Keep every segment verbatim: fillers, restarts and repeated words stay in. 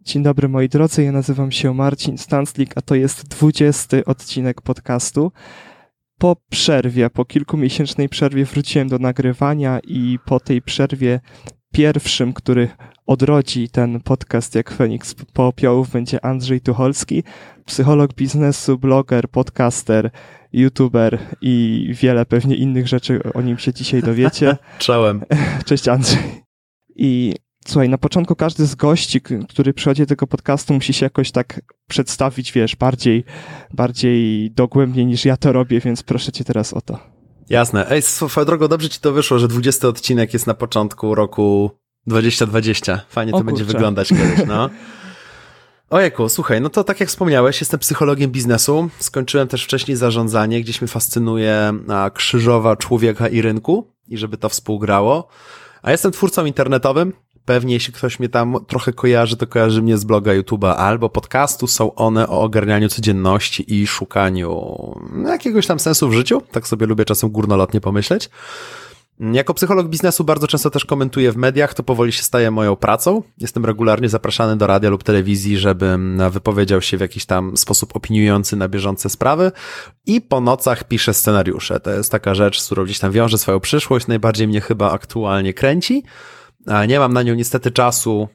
Dzień dobry moi drodzy, ja nazywam się Marcin Stanclik, a to jest dwudziesty odcinek podcastu. Po przerwie, po kilkumiesięcznej przerwie wróciłem do nagrywania i po tej przerwie pierwszym, który odrodzi ten podcast jak Feniks popiołów, będzie Andrzej Tucholski, psycholog biznesu, bloger, podcaster, youtuber i wiele pewnie innych rzeczy, o nim się dzisiaj dowiecie. Czołem. Cześć Andrzej. I słuchaj, na początku każdy z gości, który przychodzi do tego podcastu, musi się jakoś tak przedstawić, wiesz, bardziej, bardziej dogłębnie niż ja to robię, więc proszę cię teraz o to. Jasne. Ej, swoją drogą, dobrze ci to wyszło, że dwudziesty odcinek jest na początku roku dwudziestego dwudziestego. Fajnie to o, będzie kurczę. wyglądać kiedyś, no. Ojejku, słuchaj, no to tak jak wspomniałeś, jestem psychologiem biznesu, skończyłem też wcześniej zarządzanie, gdzieś mnie fascynuje krzyżowa człowieka i rynku i żeby to współgrało, a jestem twórcą internetowym. Pewnie jeśli ktoś mnie tam trochę kojarzy, to kojarzy mnie z bloga YouTube'a albo podcastu. Są one o ogarnianiu codzienności i szukaniu jakiegoś tam sensu w życiu. Tak sobie lubię czasem górnolotnie pomyśleć. Jako psycholog biznesu bardzo często też komentuję w mediach, to powoli się staje moją pracą. Jestem regularnie zapraszany do radia lub telewizji, żebym wypowiedział się w jakiś tam sposób opiniujący na bieżące sprawy i po nocach piszę scenariusze. To jest taka rzecz, z którą gdzieś tam wiążę swoją przyszłość, najbardziej mnie chyba aktualnie kręci. Nie mam na nią niestety czasu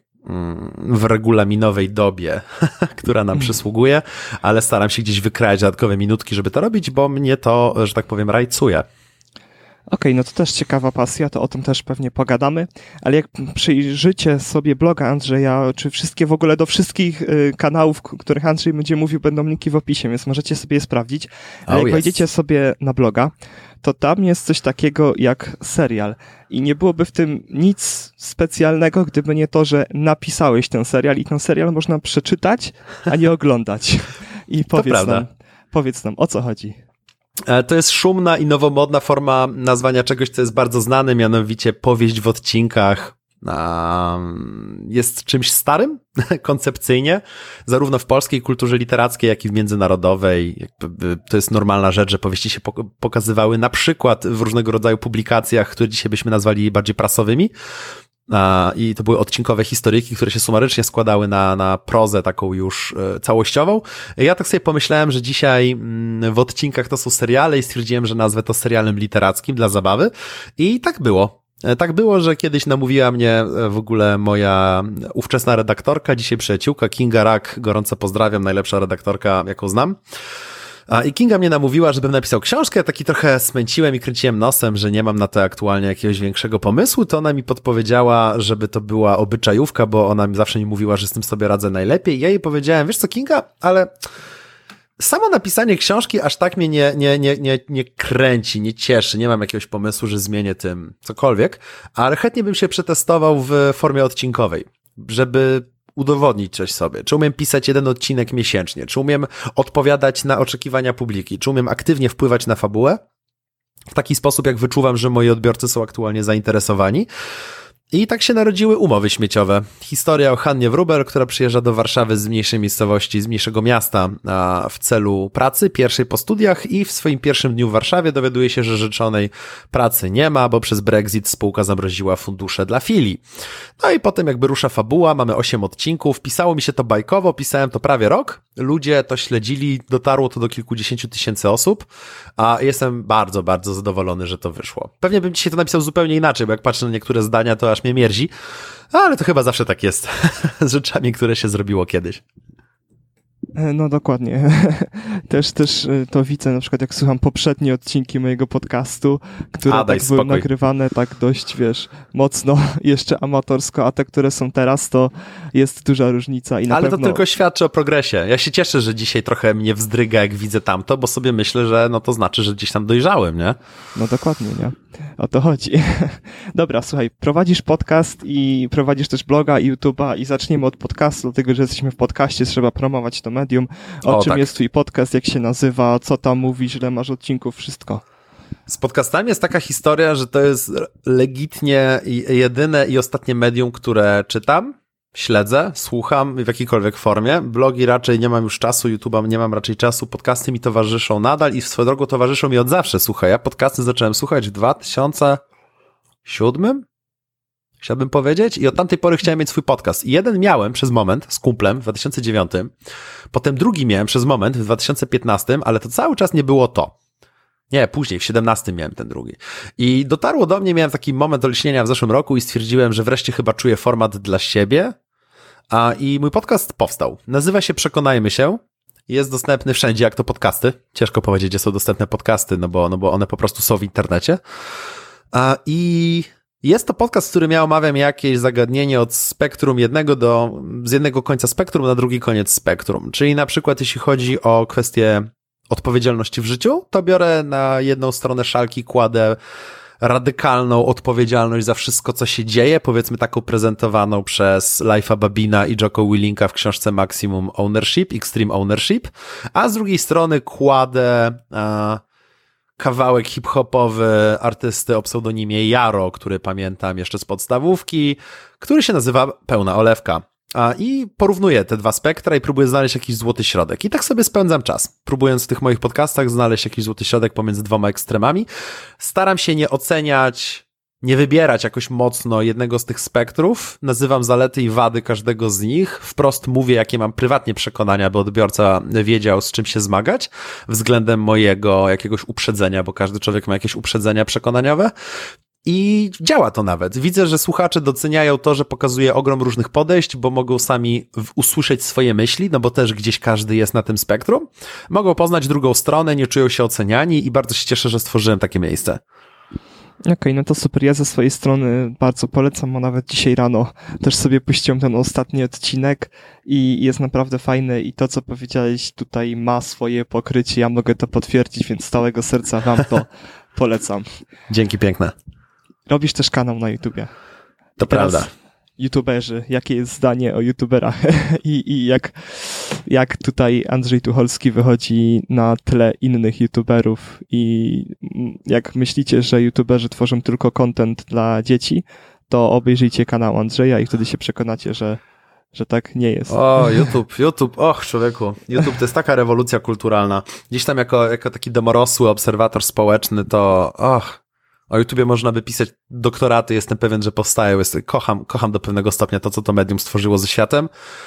w regulaminowej dobie, która nam przysługuje, ale staram się gdzieś wykrać dodatkowe minutki, żeby to robić, bo mnie to, że tak powiem, rajcuje. Okej, okay, no to też ciekawa pasja, to o tym też pewnie pogadamy, ale jak przyjrzycie sobie bloga Andrzeja, czy wszystkie w ogóle do wszystkich y, kanałów, których Andrzej będzie mówił, będą linki w opisie, więc możecie sobie je sprawdzić, ale oh, jak yes. wejdziecie sobie na bloga, to tam jest coś takiego jak serial i nie byłoby w tym nic specjalnego, gdyby nie to, że napisałeś ten serial i ten serial można przeczytać, a nie oglądać. I powiedz nam, powiedz nam, o co chodzi. To jest szumna i nowomodna forma nazwania czegoś, co jest bardzo znane, mianowicie powieść w odcinkach. Jest czymś starym koncepcyjnie, zarówno w polskiej kulturze literackiej, jak i w międzynarodowej. To jest normalna rzecz, że powieści się pokazywały na przykład w różnego rodzaju publikacjach, które dzisiaj byśmy nazwali bardziej prasowymi. I to były odcinkowe historyjki, które się sumarycznie składały na, na prozę taką już całościową. Ja tak sobie pomyślałem, że dzisiaj w odcinkach to są seriale i stwierdziłem, że nazwę to serialem literackim dla zabawy i tak było. Tak było, że kiedyś namówiła mnie w ogóle moja ówczesna redaktorka, dzisiaj przyjaciółka Kinga Rak, gorąco pozdrawiam, najlepsza redaktorka, jaką znam. I Kinga mnie namówiła, żebym napisał książkę, ja taki trochę smęciłem i kręciłem nosem, że nie mam na to aktualnie jakiegoś większego pomysłu, to ona mi podpowiedziała, żeby to była obyczajówka, bo ona mi zawsze mi mówiła, że z tym sobie radzę najlepiej. Ja jej powiedziałem, wiesz co Kinga, ale samo napisanie książki aż tak mnie nie, nie, nie, nie, nie kręci, nie cieszy, nie mam jakiegoś pomysłu, że zmienię tym cokolwiek, ale chętnie bym się przetestował w formie odcinkowej, żeby udowodnić coś sobie. Czy umiem pisać jeden odcinek miesięcznie? Czy umiem odpowiadać na oczekiwania publiki? Czy umiem aktywnie wpływać na fabułę? W taki sposób, jak wyczuwam, że moi odbiorcy są aktualnie zainteresowani. I tak się narodziły umowy śmieciowe. Historia o Hannie Wróbel, która przyjeżdża do Warszawy z mniejszej miejscowości, z mniejszego miasta w celu pracy, pierwszej po studiach i w swoim pierwszym dniu w Warszawie dowiaduje się, że życzonej pracy nie ma, bo przez Brexit spółka zamroziła fundusze dla filii. No i potem jakby rusza fabuła, mamy osiem odcinków, pisało mi się to bajkowo, pisałem to prawie rok, ludzie to śledzili, dotarło to do kilkudziesięciu tysięcy osób, a jestem bardzo, bardzo zadowolony, że to wyszło. Pewnie bym dzisiaj to napisał zupełnie inaczej, bo jak patrzę na niektóre zdania, to aż mnie mierzi, ale to chyba zawsze tak jest z rzeczami, które się zrobiło kiedyś. No dokładnie. Też, też to widzę, na przykład jak słucham poprzednie odcinki mojego podcastu, które a, tak były spokój. nagrywane tak dość, wiesz, mocno, jeszcze amatorsko, a te, które są teraz, to jest duża różnica. I na Ale pewno... to tylko świadczy o progresie. Ja się cieszę, że dzisiaj trochę mnie wzdryga, jak widzę tamto, bo sobie myślę, że no to znaczy, że gdzieś tam dojrzałem, nie? No dokładnie, nie? O to chodzi. Dobra, słuchaj, prowadzisz podcast i prowadzisz też bloga i YouTube'a i zaczniemy od podcastu, dlatego że jesteśmy w podcaście, trzeba promować to medium. O, o czym tak. jest twój podcast, jak się nazywa, co tam mówisz, ile masz odcinków, wszystko. Z podcastami jest taka historia, że to jest legitnie jedyne i ostatnie medium, które czytam, śledzę, słucham w jakiejkolwiek formie. Blogi raczej nie mam już czasu, YouTube'a nie mam raczej czasu, podcasty mi towarzyszą nadal i swoją drogą towarzyszą mi od zawsze. Słuchaj, ja podcasty zacząłem słuchać w dwa tysiące siódmym? chciałbym powiedzieć, i od tamtej pory chciałem mieć swój podcast. I jeden miałem przez moment z kumplem w dwa tysiące dziewiątym, potem drugi miałem przez moment w dwa tysiące piętnastym, ale to cały czas nie było to. Nie, później, w siedemnastym miałem ten drugi. I dotarło do mnie, miałem taki moment olśnienia w zeszłym roku i stwierdziłem, że wreszcie chyba czuję format dla siebie. A i mój podcast powstał. Nazywa się Przekonajmy się. Jest dostępny wszędzie, jak to podcasty. Ciężko powiedzieć, gdzie są dostępne podcasty, no bo, no bo one po prostu są w internecie. A i jest to podcast, który ja omawiam jakieś zagadnienie od spektrum jednego do, z jednego końca spektrum na drugi koniec spektrum. Czyli na przykład jeśli chodzi o kwestię odpowiedzialności w życiu, to biorę na jedną stronę szalki, kładę radykalną odpowiedzialność za wszystko, co się dzieje, powiedzmy taką prezentowaną przez Leif'a Babina i Jocko Willinka w książce Maximum Ownership, Extreme Ownership, a z drugiej strony kładę a, kawałek hip-hopowy artysty o pseudonimie Jaro, który pamiętam jeszcze z podstawówki, który się nazywa Pełna Olewka. A, I porównuję te dwa spektra i próbuję znaleźć jakiś złoty środek. I tak sobie spędzam czas, próbując w tych moich podcastach znaleźć jakiś złoty środek pomiędzy dwoma ekstremami. Staram się nie oceniać, nie wybierać jakoś mocno jednego z tych spektrów. Nazywam zalety i wady każdego z nich. Wprost mówię, jakie mam prywatnie przekonania, by odbiorca wiedział, z czym się zmagać względem mojego jakiegoś uprzedzenia, bo każdy człowiek ma jakieś uprzedzenia przekonaniowe. I działa to nawet. Widzę, że słuchacze doceniają to, że pokazuje ogrom różnych podejść, bo mogą sami usłyszeć swoje myśli, no bo też gdzieś każdy jest na tym spektrum. Mogą poznać drugą stronę, nie czują się oceniani i bardzo się cieszę, że stworzyłem takie miejsce. Okej, okay, no to super. Ja ze swojej strony bardzo polecam, bo nawet dzisiaj rano też sobie puściłem ten ostatni odcinek i jest naprawdę fajny i to, co powiedziałeś tutaj ma swoje pokrycie. Ja mogę to potwierdzić, więc z całego serca wam to polecam. Dzięki piękne. Robisz też kanał na YouTubie. To prawda. YouTuberzy, jakie jest zdanie o YouTuberach i, i jak, jak tutaj Andrzej Tucholski wychodzi na tle innych YouTuberów i jak myślicie, że YouTuberzy tworzą tylko content dla dzieci, to obejrzyjcie kanał Andrzeja i wtedy się przekonacie, że, że tak nie jest. O, YouTube, YouTube, och człowieku, YouTube to jest taka rewolucja kulturalna. Gdzieś tam jako, jako taki domorosły obserwator społeczny to, och, o YouTubie można by pisać doktoraty, jestem pewien, że powstają. Jest, kocham, kocham do pewnego stopnia to, co to medium stworzyło ze światem.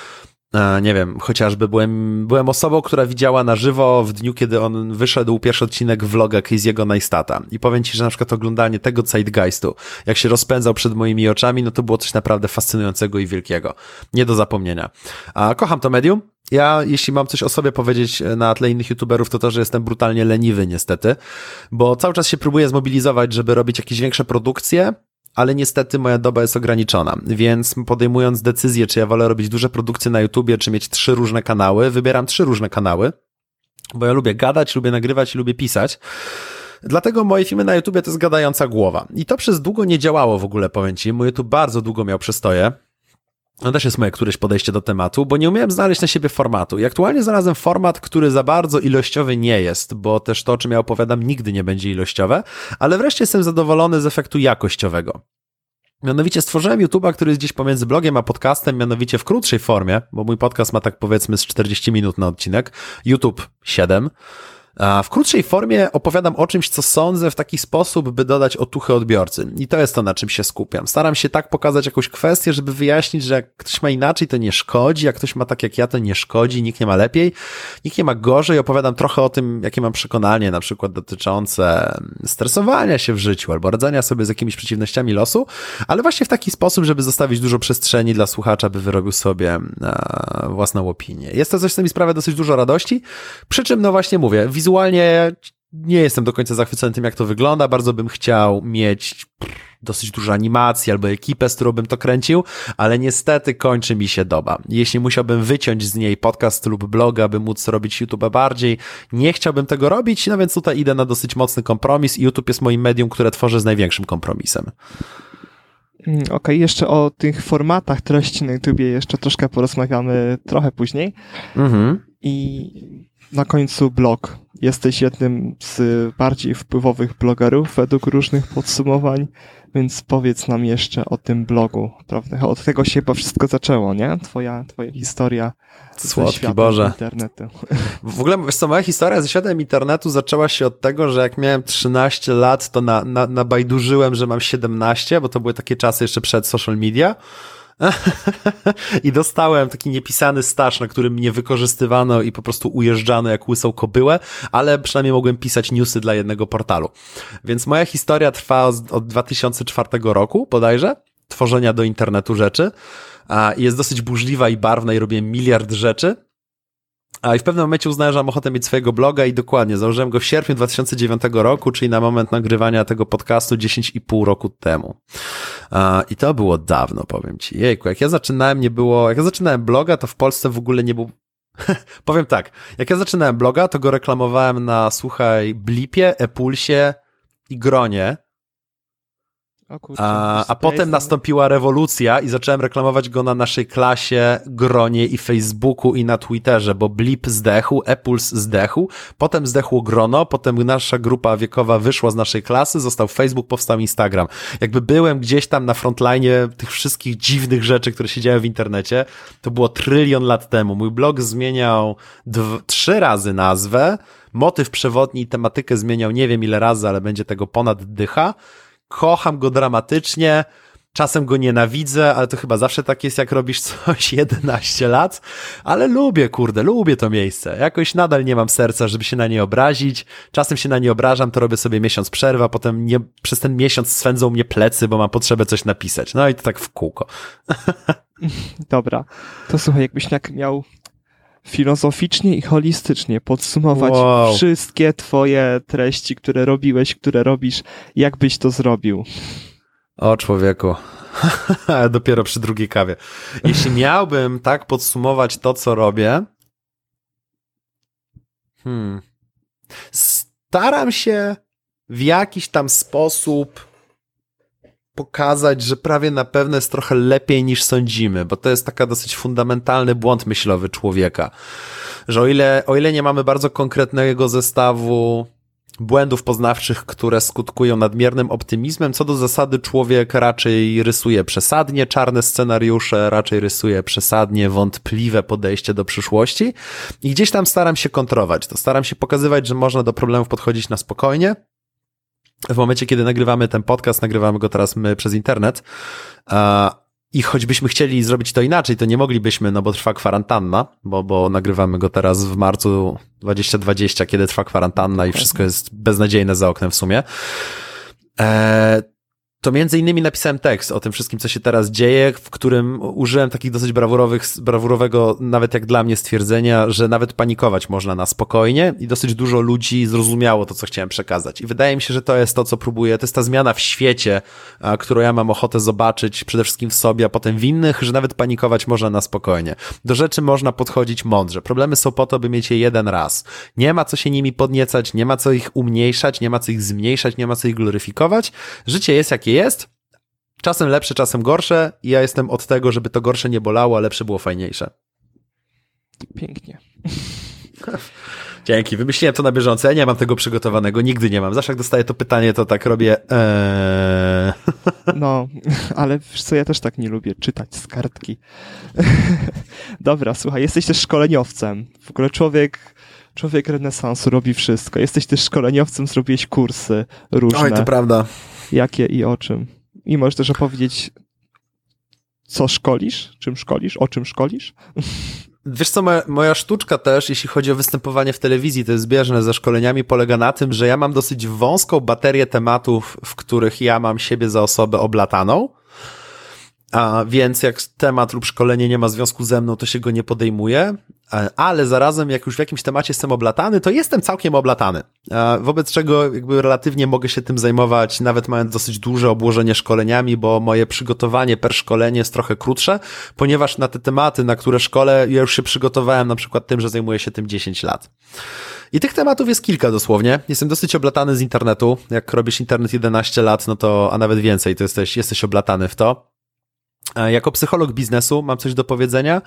E, nie wiem, chociażby byłem, byłem osobą, która widziała na żywo w dniu, kiedy on wyszedł pierwszy odcinek vloga Casey'ego Neistata. I powiem ci, że na przykład oglądanie tego zeitgeistu, jak się rozpędzał przed moimi oczami, no to było coś naprawdę fascynującego i wielkiego. Nie do zapomnienia. A kocham to medium. Ja, jeśli mam coś o sobie powiedzieć na tle innych youtuberów, to to, że jestem brutalnie leniwy niestety, bo cały czas się próbuję zmobilizować, żeby robić jakieś większe produkcje, ale niestety moja doba jest ograniczona, więc podejmując decyzję, czy ja wolę robić duże produkcje na YouTubie, czy mieć trzy różne kanały, wybieram trzy różne kanały, bo ja lubię gadać, lubię nagrywać i lubię pisać. Dlatego moje filmy na YouTubie to jest gadająca głowa. I to przez długo nie działało w ogóle, powiem ci. Mój YouTube bardzo długo miał przystoje. To też jest moje któreś podejście do tematu, bo nie umiałem znaleźć na siebie formatu. I aktualnie znalazłem format, który za bardzo ilościowy nie jest, bo też to, o czym ja opowiadam, nigdy nie będzie ilościowe, ale wreszcie jestem zadowolony z efektu jakościowego. Mianowicie stworzyłem YouTube'a, który jest gdzieś pomiędzy blogiem a podcastem, mianowicie w krótszej formie, bo mój podcast ma tak powiedzmy z czterdzieści minut na odcinek, YouTube siedem. A w krótszej formie opowiadam o czymś, co sądzę w taki sposób, by dodać otuchy odbiorcy. I to jest to, na czym się skupiam. Staram się tak pokazać jakąś kwestię, żeby wyjaśnić, że jak ktoś ma inaczej, to nie szkodzi, jak ktoś ma tak jak ja, to nie szkodzi, nikt nie ma lepiej, nikt nie ma gorzej. Opowiadam trochę o tym, jakie mam przekonanie, na przykład dotyczące stresowania się w życiu albo radzenia sobie z jakimiś przeciwnościami losu, ale właśnie w taki sposób, żeby zostawić dużo przestrzeni dla słuchacza, by wyrobił sobie własną opinię. Jest to coś, co mi sprawia dosyć dużo radości, przy czym, no właśnie mówię, wizualnie nie jestem do końca zachwycony tym, jak to wygląda. Bardzo bym chciał mieć dosyć dużo animacji albo ekipę, z którą bym to kręcił, ale niestety kończy mi się doba. Jeśli musiałbym wyciąć z niej podcast lub bloga, by móc robić YouTube'a bardziej, nie chciałbym tego robić, no więc tutaj idę na dosyć mocny kompromis i YouTube jest moim medium, które tworzę z największym kompromisem. Okej, okay, jeszcze o tych formatach treści na YouTubie jeszcze troszkę porozmawiamy trochę później. Mhm. I na końcu blog. Jesteś jednym z bardziej wpływowych blogerów według różnych podsumowań, Więc powiedz nam jeszcze o tym blogu, prawda? Od tego się chyba wszystko zaczęło, nie? Twoja, twoja historia ze światem Boże. internetu. W ogóle, wiesz co, moja historia ze światem internetu zaczęła się od tego, że jak miałem trzynaście lat, to na, na, nabajdurzyłem, że mam siedemnaście, bo to były takie czasy jeszcze przed social media. I dostałem taki niepisany staż, na którym mnie wykorzystywano i po prostu ujeżdżano jak łysą kobyłę, ale przynajmniej mogłem pisać newsy dla jednego portalu. Więc moja historia trwa od dwa tysiące czwartego roku bodajże, tworzenia do internetu rzeczy. I jest dosyć burzliwa i barwna i robię miliard rzeczy. A i w pewnym momencie uznałem, że mam ochotę mieć swojego bloga i dokładnie, założyłem go w sierpniu dwa tysiące dziewiątego roku, czyli na moment nagrywania tego podcastu dziesięć i pół roku temu. I to było dawno, powiem ci. Jejku, jak ja zaczynałem, nie było, jak ja zaczynałem bloga, to w Polsce w ogóle nie był... Powiem tak, jak ja zaczynałem bloga, to go reklamowałem na, słuchaj, Blipie, ePulsie i Gronie. O kurczę, a, a potem nastąpiła rewolucja i zacząłem reklamować go na naszej klasie, Gronie i Facebooku i na Twitterze, bo Blip zdechł, ePuls zdechł, potem zdechło Grono, potem nasza grupa wiekowa wyszła z naszej klasy, został Facebook, powstał Instagram. Jakby byłem gdzieś tam na frontlinie tych wszystkich dziwnych rzeczy, które się dzieją w internecie, to było trylion lat temu. Mój blog zmieniał dw- trzy razy nazwę, motyw przewodni i tematykę zmieniał nie wiem ile razy, ale będzie tego ponad dycha. Kocham go dramatycznie, czasem go nienawidzę, ale to chyba zawsze tak jest, jak robisz coś jedenaście lat, ale lubię, kurde, lubię to miejsce. Jakoś nadal nie mam serca, żeby się na nie obrazić. Czasem się na nie obrażam, to robię sobie miesiąc przerwy, a potem nie, przez ten miesiąc swędzą mnie plecy, bo mam potrzebę coś napisać. No i to tak w kółko. Dobra, to słuchaj, jakbyś tak miał filozoficznie i holistycznie podsumować wow. wszystkie twoje treści, które robiłeś, które robisz, jak byś to zrobił? O człowieku, dopiero przy drugiej kawie. Jeśli miałbym tak podsumować to, co robię, hmm, staram się w jakiś tam sposób pokazać, że prawie na pewno jest trochę lepiej niż sądzimy, bo to jest taka dosyć fundamentalny błąd myślowy człowieka, że o ile, o ile nie mamy bardzo konkretnego zestawu błędów poznawczych, które skutkują nadmiernym optymizmem, co do zasady człowiek raczej rysuje przesadnie czarne scenariusze, raczej rysuje przesadnie wątpliwe podejście do przyszłości i gdzieś tam staram się kontrować to, staram się pokazywać, że można do problemów podchodzić na spokojnie. W momencie, kiedy nagrywamy ten podcast, nagrywamy go teraz my przez internet i choćbyśmy chcieli zrobić to inaczej, to nie moglibyśmy, no bo trwa kwarantanna, bo, bo nagrywamy go teraz w marcu dwa tysiące dwudziestym, kiedy trwa kwarantanna i wszystko jest beznadziejne za oknem w sumie. Eee, to między innymi napisałem tekst o tym wszystkim, co się teraz dzieje, w którym użyłem takich dosyć brawurowych, brawurowego, nawet jak dla mnie stwierdzenia, że nawet panikować można na spokojnie i dosyć dużo ludzi zrozumiało to, co chciałem przekazać. I wydaje mi się, że to jest to, co próbuję, to jest ta zmiana w świecie, a, którą ja mam ochotę zobaczyć przede wszystkim w sobie, a potem w innych, że nawet panikować można na spokojnie. Do rzeczy można podchodzić mądrze. Problemy są po to, by mieć je jeden raz. Nie ma co się nimi podniecać, nie ma co ich umniejszać, nie ma co ich zmniejszać, nie ma co ich gloryfikować. Życie jest jakie jest, czasem lepsze, czasem gorsze i ja jestem od tego, żeby to gorsze nie bolało, a lepsze było fajniejsze. Pięknie. Dzięki, wymyśliłem to na bieżąco, ja nie mam tego przygotowanego, nigdy nie mam. Zawsze jak dostaję to pytanie, to tak robię eee. No, ale wiesz co, ja też tak nie lubię czytać z kartki. Dobra, słuchaj, jesteś też szkoleniowcem. W ogóle człowiek... Człowiek renesansu robi wszystko. Jesteś też szkoleniowcem, zrobiłeś kursy różne. Oj, to prawda. Jakie i o czym? I możesz też opowiedzieć, co szkolisz, czym szkolisz, o czym szkolisz? Wiesz co, moja, moja sztuczka też, jeśli chodzi o występowanie w telewizji, to jest zbieżne ze szkoleniami, polega na tym, że ja mam dosyć wąską baterię tematów, w których ja mam siebie za osobę oblataną. A więc jak temat lub szkolenie nie ma związku ze mną, to się go nie podejmuje, ale zarazem jak już w jakimś temacie jestem oblatany, to jestem całkiem oblatany, wobec czego jakby relatywnie mogę się tym zajmować, nawet mając dosyć duże obłożenie szkoleniami, bo moje przygotowanie per szkolenie jest trochę krótsze, ponieważ na te tematy, na które szkolę, ja już się przygotowałem na przykład tym, że zajmuję się tym dziesięć lat. I tych tematów jest kilka dosłownie. Jestem dosyć oblatany z internetu. Jak robisz internet jedenaście lat, no to, a nawet więcej, to jesteś, jesteś oblatany w to. Jako psycholog biznesu mam coś do powiedzenia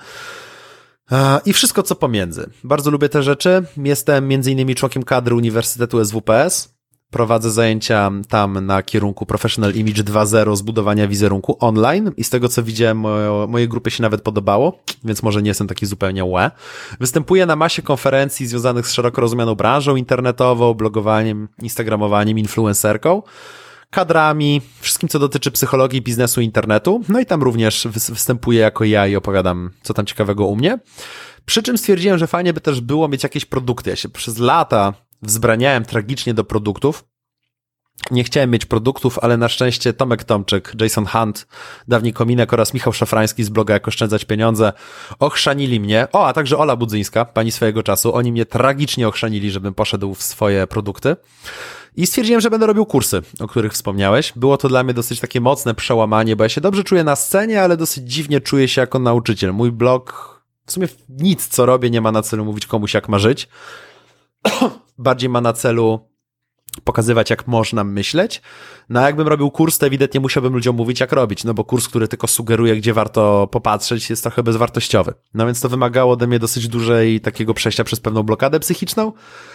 i wszystko co pomiędzy. Bardzo lubię te rzeczy. Jestem między innymi członkiem kadry Uniwersytetu S W P S Prowadzę zajęcia tam na kierunku Professional Image dwa zero, zbudowania wizerunku online i z tego, co widziałem, mojo, mojej grupie się nawet podobało, więc może nie jestem taki zupełnie łe. Występuję na masie konferencji związanych z szeroko rozumianą branżą internetową, blogowaniem, instagramowaniem, influencerką, kadrami, wszystkim, co dotyczy psychologii, biznesu, internetu. No i tam również występuję jako ja i opowiadam, co tam ciekawego u mnie. Przy czym stwierdziłem, że fajnie by też było mieć jakieś produkty. Ja się przez lata wzbraniałem tragicznie do produktów. Nie chciałem mieć produktów, ale na szczęście Tomek Tomczyk, Jason Hunt, Dawniej Kominek oraz Michał Szafrański z bloga Jak Oszczędzać Pieniądze ochrzanili mnie. O, a także Ola Budzyńska, pani swojego czasu. Oni mnie tragicznie ochrzanili, żebym poszedł w swoje produkty. I stwierdziłem, że będę robił kursy, o których wspomniałeś. Było to dla mnie dosyć takie mocne przełamanie, bo ja się dobrze czuję na scenie, ale dosyć dziwnie czuję się jako nauczyciel. Mój blog, w sumie nic co robię nie ma na celu mówić komuś jak ma żyć. Bardziej ma na celu pokazywać, jak można myśleć. No a jakbym robił kurs, to ewidentnie musiałbym ludziom mówić, jak robić, no bo kurs, który tylko sugeruje, gdzie warto popatrzeć, jest trochę bezwartościowy. No więc to wymagało ode mnie dosyć dużej takiego przejścia przez pewną blokadę psychiczną.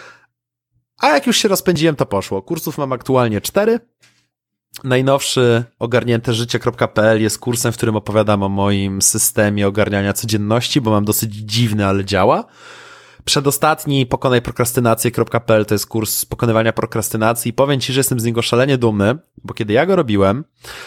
A jak już się rozpędziłem, to poszło. Kursów mam aktualnie cztery. Najnowszy ogarnięte życie kropka pe el jest kursem, w którym opowiadam o moim systemie ogarniania codzienności, bo mam dosyć dziwny, ale działa. Przedostatni pokonaj prokrastynację kropka pe el to jest kurs pokonywania prokrastynacji. Powiem Ci, że jestem z niego szalenie dumny, bo kiedy ja go robiłem,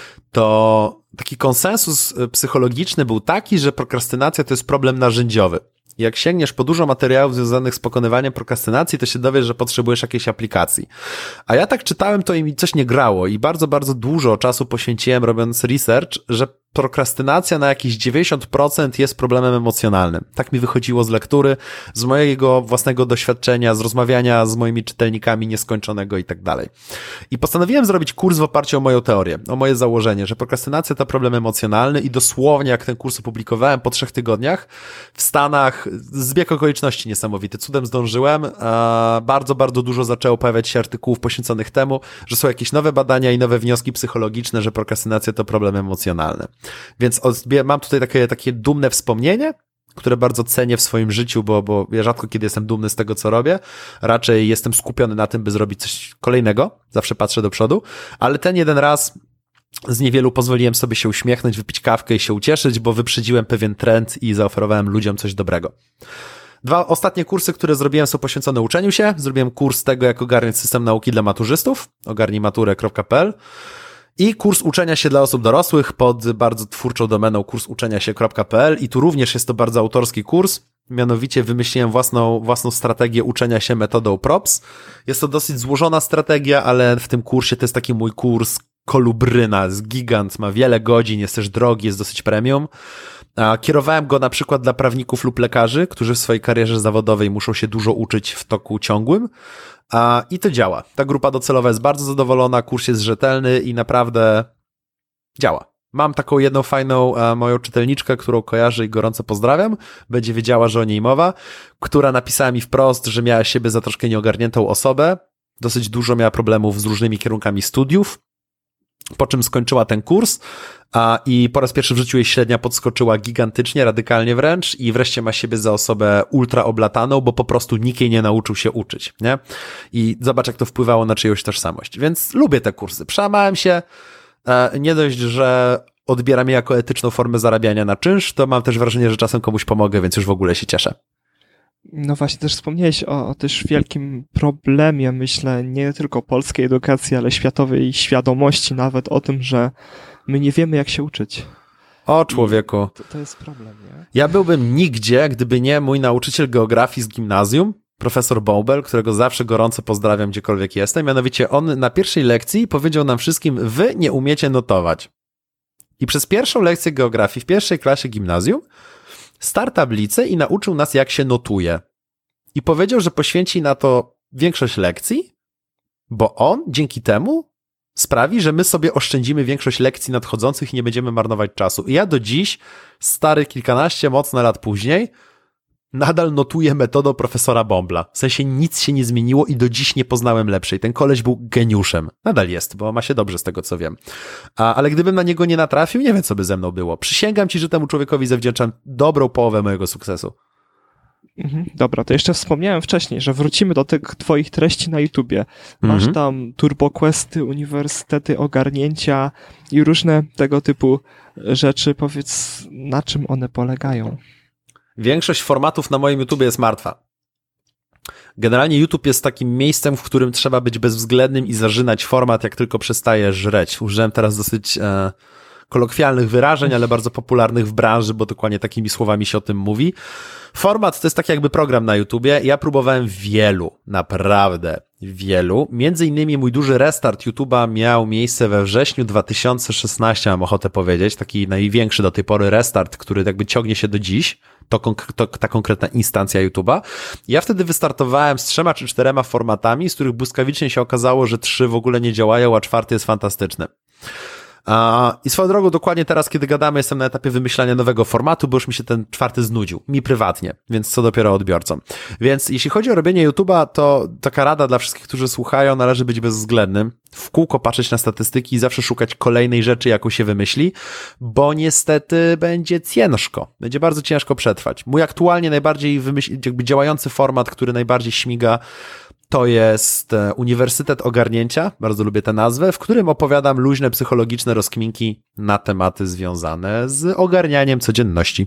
to taki konsensus psychologiczny był taki, że prokrastynacja to jest problem narzędziowy. Jak sięgniesz po dużo materiałów związanych z pokonywaniem prokrastynacji, to się dowiesz, że potrzebujesz jakiejś aplikacji. A ja tak czytałem to i mi coś nie grało i bardzo, bardzo dużo czasu poświęciłem robiąc research, że prokrastynacja na jakieś dziewięćdziesiąt procent jest problemem emocjonalnym. Tak mi wychodziło z lektury, z mojego własnego doświadczenia, z rozmawiania z moimi czytelnikami nieskończonego i tak dalej. I postanowiłem zrobić kurs w oparciu o moją teorię, o moje założenie, że prokrastynacja to problem emocjonalny i dosłownie jak ten kurs opublikowałem po trzech tygodniach w Stanach, zbieg okoliczności niesamowity, cudem zdążyłem, a bardzo, bardzo dużo zaczęło pojawiać się artykułów poświęconych temu, że są jakieś nowe badania i nowe wnioski psychologiczne, że prokrastynacja to problem emocjonalny. Więc mam tutaj takie, takie dumne wspomnienie, które bardzo cenię w swoim życiu, bo, bo ja rzadko kiedy jestem dumny z tego, co robię. Raczej jestem skupiony na tym, by zrobić coś kolejnego. Zawsze patrzę do przodu. Ale ten jeden raz z niewielu pozwoliłem sobie się uśmiechnąć, wypić kawkę i się ucieszyć, bo wyprzedziłem pewien trend i zaoferowałem ludziom coś dobrego. Dwa ostatnie kursy, które zrobiłem, są poświęcone uczeniu się. Zrobiłem kurs tego, jak ogarniać system nauki dla maturzystów. ogarnij maturę kropka pe el. I kurs uczenia się dla osób dorosłych pod bardzo twórczą domeną kurs uczenia się kropka pe el i tu również jest to bardzo autorski kurs, mianowicie wymyśliłem własną, własną strategię uczenia się metodą props. Jest to dosyć złożona strategia, ale w tym kursie to jest taki mój kurs kolubryna, jest gigant, ma wiele godzin, jest też drogi, jest dosyć premium. Kierowałem go na przykład dla prawników lub lekarzy, którzy w swojej karierze zawodowej muszą się dużo uczyć w toku ciągłym. A, I to działa. Ta grupa docelowa jest bardzo zadowolona, kurs jest rzetelny i naprawdę działa. Mam taką jedną fajną a, moją czytelniczkę, którą kojarzę i gorąco pozdrawiam. Będzie wiedziała, że o niej mowa, która napisała mi wprost, że miała siebie za troszkę nieogarniętą osobę. Dosyć dużo miała problemów z różnymi kierunkami studiów, po czym skończyła ten kurs a, i po raz pierwszy w życiu jej średnia podskoczyła gigantycznie, radykalnie wręcz i wreszcie ma siebie za osobę ultra oblataną, bo po prostu nikt jej nie nauczył się uczyć, nie? I zobacz, jak to wpływało na czyjąś tożsamość. Więc lubię te kursy. Przełamałem się, e, nie dość, że odbieram je jako etyczną formę zarabiania na czynsz, to mam też wrażenie, że czasem komuś pomogę, więc już w ogóle się cieszę. No właśnie, też wspomniałeś o, o też wielkim problemie, myślę, nie tylko polskiej edukacji, ale światowej świadomości nawet o tym, że my nie wiemy, jak się uczyć. O człowieku. To, to jest problem, nie? Ja byłbym nigdzie, gdyby nie mój nauczyciel geografii z gimnazjum, profesor Bąbel, którego zawsze gorąco pozdrawiam, gdziekolwiek jestem. Mianowicie on na pierwszej lekcji powiedział nam wszystkim, wy nie umiecie notować. I przez pierwszą lekcję geografii w pierwszej klasie gimnazjum starł tablicę i nauczył nas, jak się notuje. I powiedział, że poświęci na to większość lekcji, bo on dzięki temu sprawi, że my sobie oszczędzimy większość lekcji nadchodzących i nie będziemy marnować czasu. I ja do dziś, stary kilkanaście mocno lat później, nadal notuję metodą profesora Bąbla. W sensie nic się nie zmieniło i do dziś nie poznałem lepszej. Ten koleś był geniuszem. Nadal jest, bo ma się dobrze z tego, co wiem. A, ale gdybym na niego nie natrafił, nie wiem, co by ze mną było. Przysięgam ci, że temu człowiekowi zawdzięczam dobrą połowę mojego sukcesu. Mhm, dobra, to jeszcze wspomniałem wcześniej, że wrócimy do tych twoich treści na YouTubie. Masz mhm. tam turboquesty, uniwersytety ogarnięcia i różne tego typu rzeczy. Powiedz, na czym one polegają? Większość formatów na moim YouTubie jest martwa. Generalnie YouTube jest takim miejscem, w którym trzeba być bezwzględnym i zażynać format, jak tylko przestaje żreć. Użyłem teraz dosyć e, kolokwialnych wyrażeń, ale bardzo popularnych w branży, bo dokładnie takimi słowami się o tym mówi. Format to jest taki jakby program na YouTubie. Ja próbowałem wielu, naprawdę wielu. Między innymi mój duży restart YouTube'a miał miejsce we wrześniu dwa tysiące szesnastego, mam ochotę powiedzieć. Taki największy do tej pory restart, który jakby ciągnie się do dziś. To, to ta konkretna instancja YouTube'a. Ja wtedy wystartowałem z trzema czy czterema formatami, z których błyskawicznie się okazało, że trzy w ogóle nie działają, a czwarty jest fantastyczny. I swoją drogą, dokładnie teraz, kiedy gadamy, jestem na etapie wymyślania nowego formatu, bo już mi się ten czwarty znudził. Mi prywatnie, więc co dopiero odbiorcom. Więc jeśli chodzi o robienie YouTube'a, to taka rada dla wszystkich, którzy słuchają, należy być bezwzględnym, w kółko patrzeć na statystyki i zawsze szukać kolejnej rzeczy, jaką się wymyśli, bo niestety będzie ciężko. Będzie bardzo ciężko przetrwać. Mój aktualnie najbardziej wymyśl- jakby działający format, który najbardziej śmiga, to jest Uniwersytet Ogarnięcia, bardzo lubię tę nazwę, w którym opowiadam luźne psychologiczne rozkminki na tematy związane z ogarnianiem codzienności.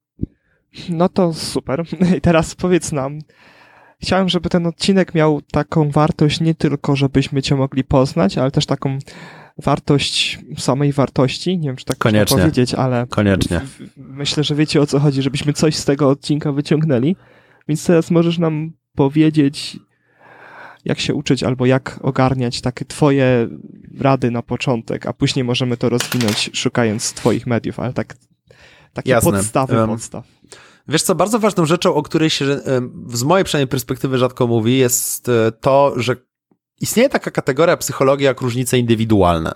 No to super. I teraz powiedz nam, chciałem, żeby ten odcinek miał taką wartość nie tylko, żebyśmy cię mogli poznać, ale też taką wartość samej wartości. Nie wiem, czy tak Koniecznie. można powiedzieć, ale Koniecznie. W, w, myślę, że wiecie, o co chodzi, żebyśmy coś z tego odcinka wyciągnęli. Więc teraz możesz nam powiedzieć, jak się uczyć albo jak ogarniać takie twoje rady na początek, a później możemy to rozwinąć szukając twoich mediów, ale tak takie Jasne. podstawy um, podstaw. Wiesz co, bardzo ważną rzeczą, o której się z mojej przynajmniej perspektywy rzadko mówi, jest to, że istnieje taka kategoria psychologii jak różnice indywidualne.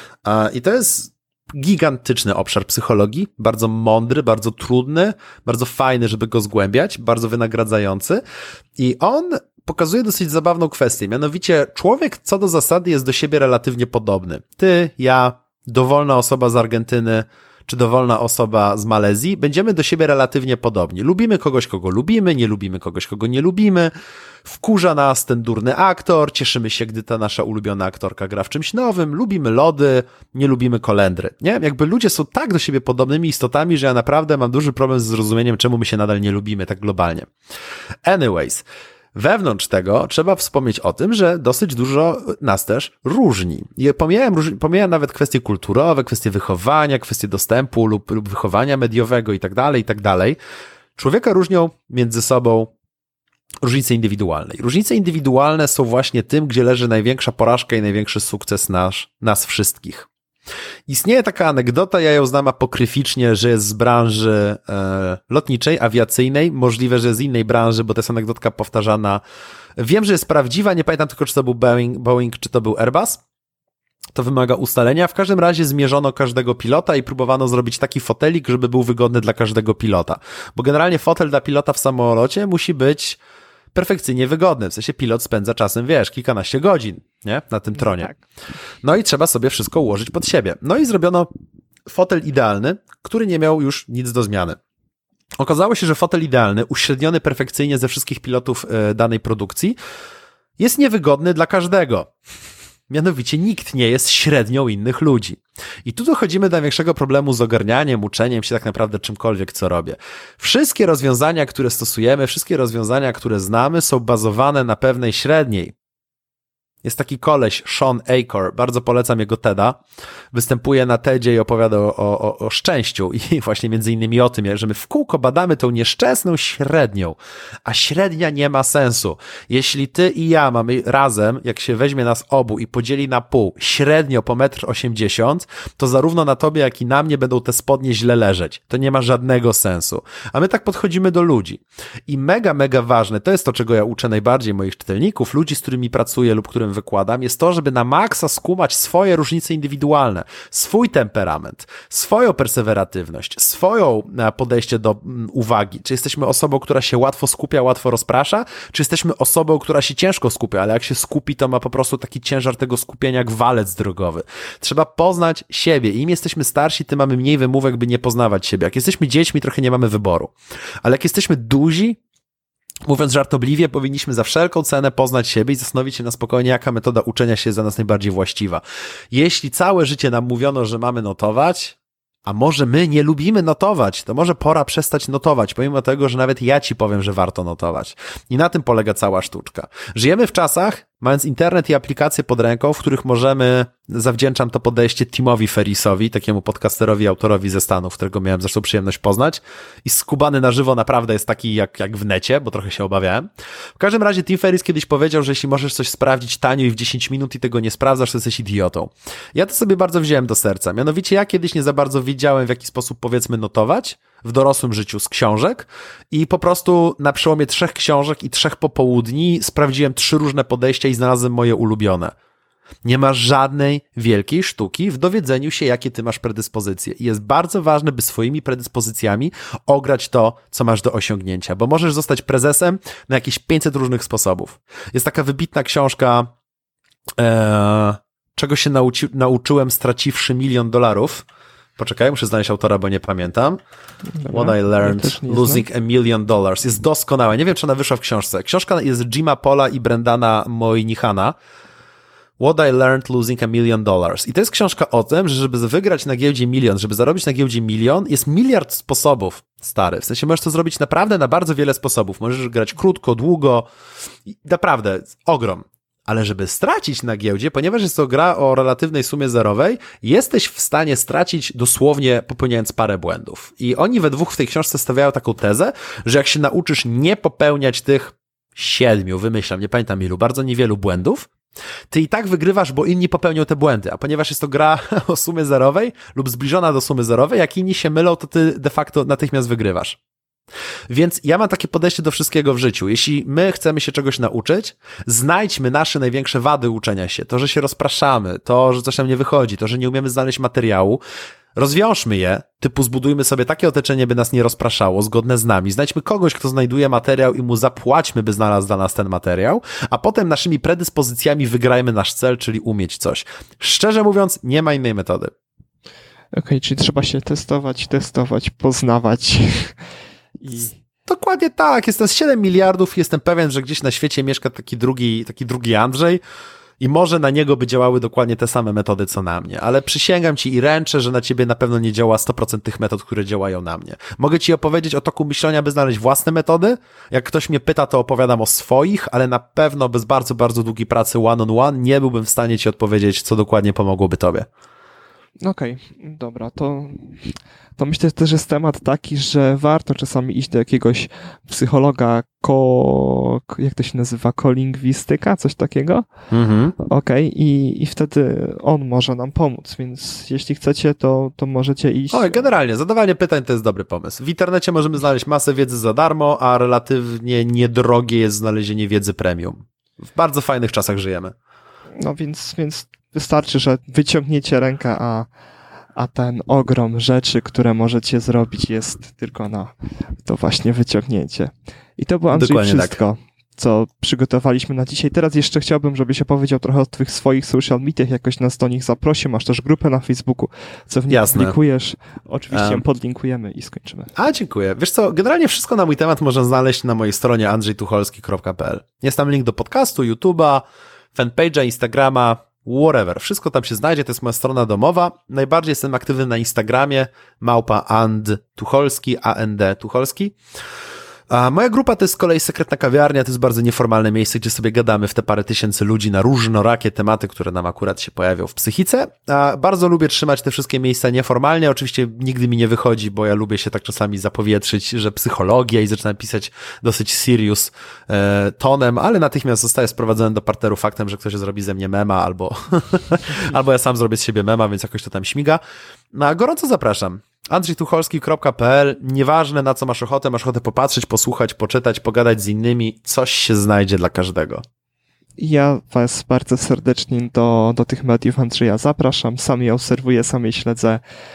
I to jest gigantyczny obszar psychologii, bardzo mądry, bardzo trudny, bardzo fajny, żeby go zgłębiać, bardzo wynagradzający i on pokazuje dosyć zabawną kwestię, mianowicie człowiek co do zasady jest do siebie relatywnie podobny. Ty, ja, dowolna osoba z Argentyny, czy dowolna osoba z Malezji, będziemy do siebie relatywnie podobni. Lubimy kogoś, kogo lubimy, nie lubimy kogoś, kogo nie lubimy, wkurza nas ten durny aktor, cieszymy się, gdy ta nasza ulubiona aktorka gra w czymś nowym, lubimy lody, nie lubimy kolendry, nie? Jakby ludzie są tak do siebie podobnymi istotami, że ja naprawdę mam duży problem z zrozumieniem, czemu my się nadal nie lubimy tak globalnie. Anyways, wewnątrz tego trzeba wspomnieć o tym, że dosyć dużo nas też różni. I pomijałem, pomijałem nawet kwestie kulturowe, kwestie wychowania, kwestie dostępu lub, lub wychowania mediowego i tak dalej, i tak dalej. Człowieka różnią między sobą różnice indywidualne. I różnice indywidualne są właśnie tym, gdzie leży największa porażka i największy sukces nasz, nas wszystkich. Istnieje taka anegdota, ja ją znam apokryficznie, że jest z branży e, lotniczej, awiacyjnej, możliwe, że z innej branży, bo to jest anegdotka powtarzana. Wiem, że jest prawdziwa, nie pamiętam tylko, czy to był Boeing, Boeing czy to był Airbus. To wymaga ustalenia. W każdym razie zmierzono każdego pilota i próbowano zrobić taki fotelik, żeby był wygodny dla każdego pilota. Bo generalnie fotel dla pilota w samolocie musi być perfekcyjnie wygodny. W sensie pilot spędza czasem, wiesz, kilkanaście godzin, nie? Na tym tronie. Tak. No i trzeba sobie wszystko ułożyć pod siebie. No i zrobiono fotel idealny, który nie miał już nic do zmiany. Okazało się, że fotel idealny, uśredniony perfekcyjnie ze wszystkich pilotów y, danej produkcji, jest niewygodny dla każdego. Mianowicie nikt nie jest średnią innych ludzi. I tu dochodzimy do największego problemu z ogarnianiem, uczeniem się tak naprawdę czymkolwiek, co robię. Wszystkie rozwiązania, które stosujemy, wszystkie rozwiązania, które znamy, są bazowane na pewnej średniej. Jest taki koleś, Sean Achor, bardzo polecam jego TEDa. Występuje na TEDzie i opowiada o, o, o szczęściu i właśnie między innymi o tym, że my w kółko badamy tą nieszczęsną średnią, a średnia nie ma sensu. Jeśli ty i ja mamy razem, jak się weźmie nas obu i podzieli na pół, średnio po metr osiemdziesiąt, to zarówno na tobie, jak i na mnie będą te spodnie źle leżeć. To nie ma żadnego sensu. A my tak podchodzimy do ludzi. I mega, mega ważne, to jest to, czego ja uczę najbardziej moich czytelników, ludzi, z którymi pracuję lub którym wykładam, jest to, żeby na maksa skumać swoje różnice indywidualne, swój temperament, swoją perseweratywność, swoją podejście do uwagi. Czy jesteśmy osobą, która się łatwo skupia, łatwo rozprasza, czy jesteśmy osobą, która się ciężko skupia, ale jak się skupi, to ma po prostu taki ciężar tego skupienia jak walec drogowy. Trzeba poznać siebie. Im jesteśmy starsi, tym mamy mniej wymówek, by nie poznawać siebie. Jak jesteśmy dziećmi, trochę nie mamy wyboru. Ale jak jesteśmy duzi, Mówiąc żartobliwie, powinniśmy za wszelką cenę poznać siebie i zastanowić się na spokojnie, jaka metoda uczenia się jest dla nas najbardziej właściwa. Jeśli całe życie nam mówiono, że mamy notować, a może my nie lubimy notować, to może pora przestać notować, pomimo tego, że nawet ja ci powiem, że warto notować. I na tym polega cała sztuczka. Żyjemy w czasach, mając internet i aplikacje pod ręką, w których możemy, zawdzięczam to podejście Timowi Ferrisowi, takiemu podcasterowi, autorowi ze Stanów, którego miałem zresztą przyjemność poznać. I skubany na żywo naprawdę jest taki jak, jak w necie, bo trochę się obawiałem. W każdym razie Tim Ferriss kiedyś powiedział, że jeśli możesz coś sprawdzić tanio i w dziesięć minut i tego nie sprawdzasz, to jesteś idiotą. Ja to sobie bardzo wziąłem do serca. Mianowicie ja kiedyś nie za bardzo wiedziałem, w jaki sposób, powiedzmy, notować w dorosłym życiu z książek i po prostu na przełomie trzech książek i trzech popołudni sprawdziłem trzy różne podejścia i znalazłem moje ulubione. Nie ma żadnej wielkiej sztuki w dowiedzeniu się, jakie ty masz predyspozycje. I jest bardzo ważne, by swoimi predyspozycjami ograć to, co masz do osiągnięcia, bo możesz zostać prezesem na jakieś pięćset różnych sposobów. Jest taka wybitna książka ee, czego się nauczy, nauczyłem straciwszy milion dolarów. Poczekaj, muszę znaleźć autora, bo nie pamiętam. Dobra, What I Learned Losing znam. a Million Dollars. Jest doskonała. Nie wiem, czy ona wyszła w książce. Książka jest Jima Pola i Brendana Moynichana. What I Learned Losing a Million Dollars. I to jest książka o tym, że żeby wygrać na giełdzie milion, żeby zarobić na giełdzie milion, jest miliard sposobów, stary. W sensie możesz to zrobić naprawdę na bardzo wiele sposobów. Możesz grać krótko, długo. Naprawdę, ogrom. Ale żeby stracić na giełdzie, ponieważ jest to gra o relatywnej sumie zerowej, jesteś w stanie stracić dosłownie popełniając parę błędów. I oni we dwóch w tej książce stawiają taką tezę, że jak się nauczysz nie popełniać tych siedmiu, wymyślam, nie pamiętam ilu, bardzo niewielu błędów, ty i tak wygrywasz, bo inni popełnią te błędy, a ponieważ jest to gra o sumie zerowej lub zbliżona do sumy zerowej, jak inni się mylą, to ty de facto natychmiast wygrywasz. Więc ja mam takie podejście do wszystkiego w życiu. Jeśli my chcemy się czegoś nauczyć, znajdźmy nasze największe wady uczenia się. To, że się rozpraszamy, to, że coś nam nie wychodzi, to, że nie umiemy znaleźć materiału. Rozwiążmy je, typu zbudujmy sobie takie otoczenie, by nas nie rozpraszało, zgodne z nami. Znajdźmy kogoś, kto znajduje materiał i mu zapłaćmy, by znalazł dla nas ten materiał, a potem naszymi predyspozycjami wygrajmy nasz cel, czyli umieć coś. Szczerze mówiąc, nie ma innej metody. Okej, okay, czyli trzeba się testować, testować, poznawać. I... Dokładnie tak, jest nas siedem miliardów i jestem pewien, że gdzieś na świecie mieszka taki drugi, taki drugi Andrzej i może na niego by działały dokładnie te same metody, co na mnie, ale przysięgam ci i ręczę, że na ciebie na pewno nie działa sto procent tych metod, które działają na mnie. Mogę ci opowiedzieć o toku myślenia, by znaleźć własne metody. Jak ktoś mnie pyta, to opowiadam o swoich, ale na pewno bez bardzo, bardzo długiej pracy one on one nie byłbym w stanie ci odpowiedzieć, co dokładnie pomogłoby tobie. Okej, okay, dobra, to, to myślę, że też jest temat taki, że warto czasami iść do jakiegoś psychologa, ko, jak to się nazywa, kolingwistyka, coś takiego. Mhm. Okej, okay, i, i wtedy on może nam pomóc, więc jeśli chcecie, to, to możecie iść. Oj, generalnie, zadawanie pytań to jest dobry pomysł. W internecie możemy znaleźć masę wiedzy za darmo, a relatywnie niedrogie jest znalezienie wiedzy premium. W bardzo fajnych czasach żyjemy. No więc, więc wystarczy, że wyciągniecie rękę, a, a ten ogrom rzeczy, które możecie zrobić, jest tylko na to właśnie wyciągnięcie. I to było, Andrzej, dokładnie wszystko, tak, co przygotowaliśmy na dzisiaj. Teraz jeszcze chciałbym, żebyś opowiedział trochę o twych swoich social mediach, jakoś nas do nich zaprosił. Masz też grupę na Facebooku, co w niej publikujesz. Oczywiście um. ją podlinkujemy i skończymy. A, dziękuję. Wiesz co, generalnie wszystko na mój temat można znaleźć na mojej stronie andrzej tucholski kropka p l. Jest tam link do podcastu, YouTube'a, fanpage'a, Instagrama, whatever. Wszystko tam się znajdzie, to jest moja strona domowa. Najbardziej jestem aktywny na Instagramie, małpa and Tucholski, A N D Tucholski. A moja grupa to jest z kolei sekretna kawiarnia, to jest bardzo nieformalne miejsce, gdzie sobie gadamy w te parę tysięcy ludzi na różnorakie tematy, które nam akurat się pojawią w psychice. A bardzo lubię trzymać te wszystkie miejsca nieformalnie, oczywiście nigdy mi nie wychodzi, bo ja lubię się tak czasami zapowietrzyć, że psychologia i zaczynam pisać dosyć serious e, tonem, ale natychmiast zostaję sprowadzony do parteru faktem, że ktoś zrobi ze mnie mema albo, albo ja sam zrobię z siebie mema, więc jakoś to tam śmiga. No a gorąco zapraszam. andrzej tucholski kropka p l. Nieważne, na co masz ochotę, masz ochotę popatrzeć, posłuchać, poczytać, pogadać z innymi, coś się znajdzie dla każdego. Ja was bardzo serdecznie do, do tych mediów Andrzeja zapraszam, sam je obserwuję, sam je śledzę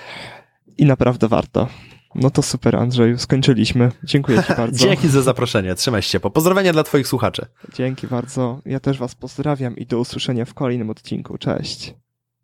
i naprawdę warto. No to super, Andrzeju, skończyliśmy. Dziękuję ci bardzo. Dzięki za zaproszenie, trzymaj się ciepło. Pozdrowienia dla twoich słuchaczy. Dzięki bardzo, ja też was pozdrawiam i do usłyszenia w kolejnym odcinku. Cześć.